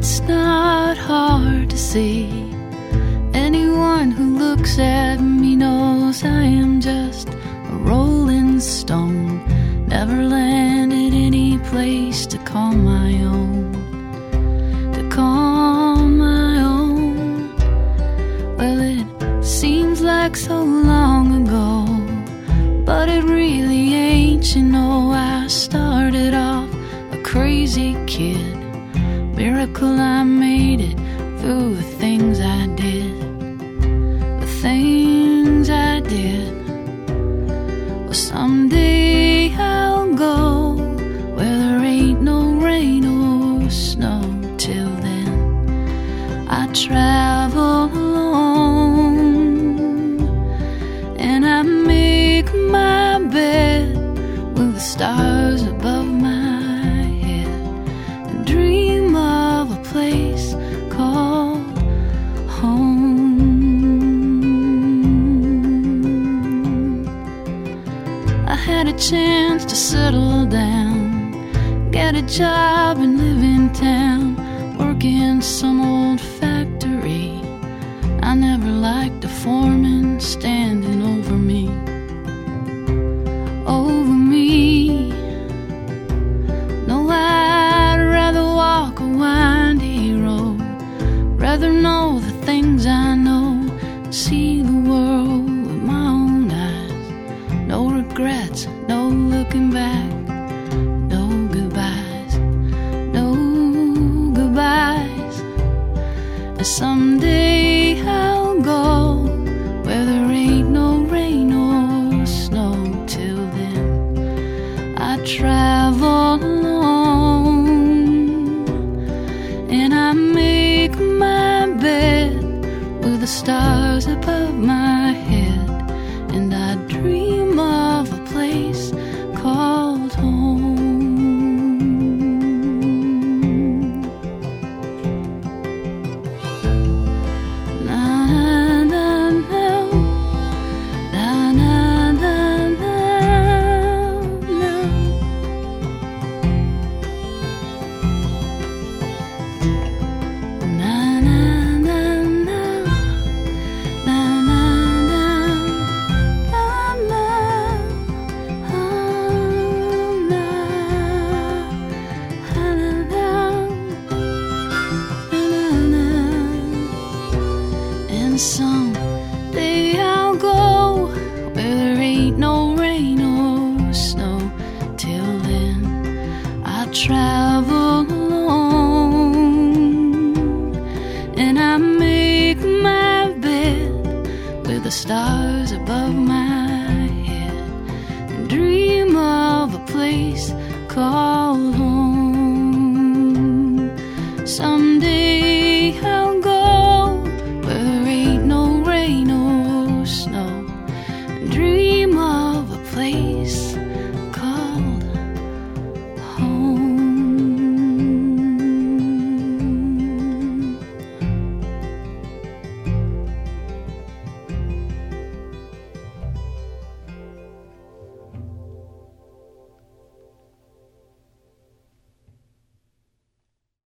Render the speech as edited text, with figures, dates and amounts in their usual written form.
it's not hard to see. Anyone who looks at me knows I am just a rolling stone, never landed any place to call my own, to call my own. Well, it seems like so long ago, but it really ain't. You know, I started off a crazy kid. Miracle I made it through the things I did, the things I did. Well, someday I'll go where there ain't no rain or snow. Till then I travel alone, and I make my bed with the stars above my head, and dream of a place called home. I had a chance to settle down, get a job and live in town, work in some old factory. I never liked the foreman standing over me, over me. No, I'd rather walk a windy road, rather know the things I know, see the world with my own eyes. No regrets, no looking back, no goodbyes, no goodbyes. And someday I'll go where there ain't no rain or snow. Till then I travel alone, and I make my bed with the stars above my head, and I dream of a place called home. Na na na na na na na na. Na na na na na na and someday I'll go where there ain't no rain or snow. Till then I travel alone, and I make my bed with the stars above my head, and dream of a place called home. Someday I'll